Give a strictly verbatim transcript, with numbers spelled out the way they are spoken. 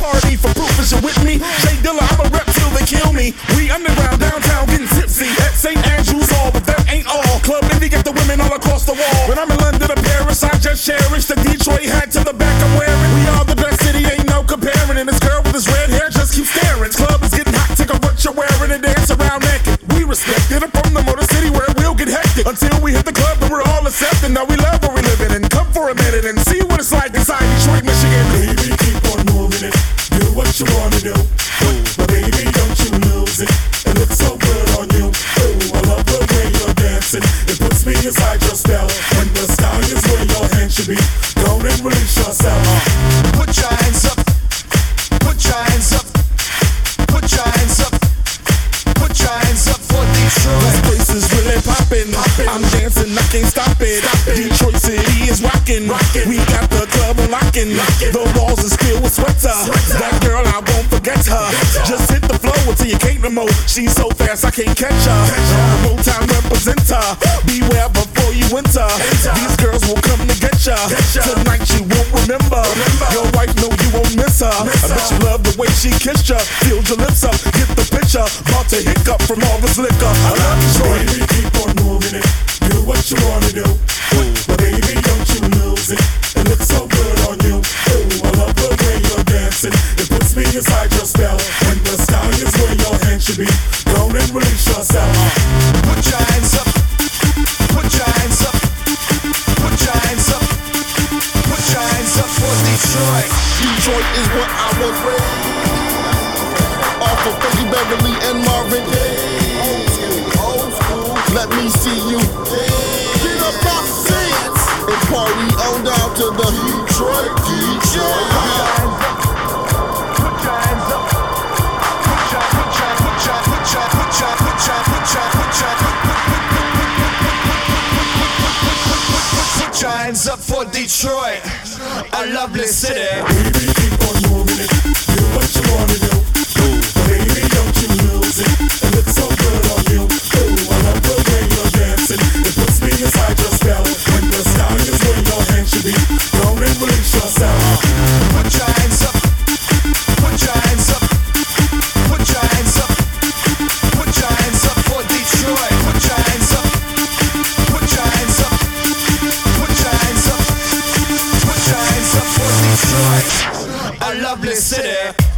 authority for proof. Is you with me? Jay Dilla, I'm a rep till they kill me. We underground downtown getting tipsy at Saint Andrews Hall, but that ain't all. Club Indie get the women all across the wall. When I'm in London or Paris, I just cherish the Detroit hat to the back I'm wearing. We are the best city, ain't no comparing. And this girl with this red hair just keeps staring. Club is getting hot, take off what you're wearing and dance around naked. We respect it, I'm from the Motor City where it will get hectic. Until we hit the club and we're all accepting. Now we love where we living and come for a minute and see what it's like inside Detroit, Michigan. Baby, keep on moving it, do what you wanna do. But baby, don't you lose it, it looks so good on you. Ooh, I love the way you're dancing, it puts me inside your spell. When the sky is where your hand should be, go and release yourself. Put your hands up, put your hands up, put your hands up, put your hands up for Detroit. This place is really poppin', I'm dancing, I can't stop it. Detroit City is rockin', we got the club unlockin'. The walls is filled with sweater, that girl I won't forget her. Just hit the floor until you can't no more. She's so fast I can't catch her. Motown representer, beware before you enter. These girls will come to get ya. Tonight you won't remember. Your wife know you won't miss her. I bet you love the way she kissed ya. Filled your lips up, get the picture. About to hiccup from all this liquor. I love Detroit. Baby, keep on moving it, do what you wanna do. But baby, don't you lose it, it looks so good on you. Ooh, I love the way you're dancing, it puts me inside your spell. When the sky is where your hand should be, go and release yourself. Put your hands up, put your hands up, put your hands up, put your hands up for Detroit. Detroit is what I was raised off of Frankie Beverly and Marvin Gaye. Old school, let me see you get up off the seats and party on down to the Detroit, Detroit. Put your hands up, put your, put your, put your, put your, put your, put your, put your, put your, put your hands up for Detroit, a lovely city. Baby, keep on moving it, do what you wanna do. But baby, don't you lose it, it looks so good on you. Ooh, I love the way you're dancing, it puts me inside your spell. When the sky is where your hand should be, go and release yourself. Put your hands up, put your hands up, put your hands up, put your hands up for Detroit. Put your hands up, put your hands up, put your hands up, put your hands up for Detroit, a lovely city.